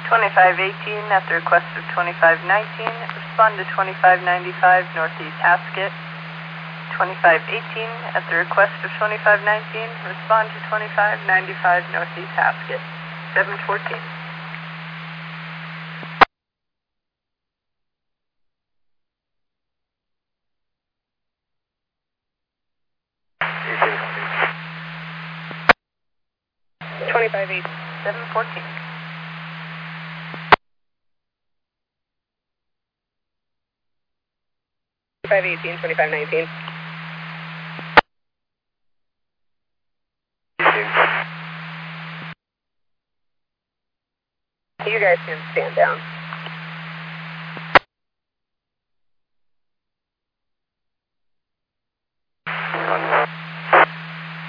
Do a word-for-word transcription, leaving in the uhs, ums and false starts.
twenty-five eighteen at the request of twenty-five nineteen, respond to twenty-five ninety-five Northeast Haskett. twenty-five eighteen at the request of twenty-five nineteen, respond to twenty-five ninety-five Northeast Haskett. seven fourteen. twenty-five eighteen, seven fourteen. twenty-five eighteen, twenty-five nineteen. You guys can stand down.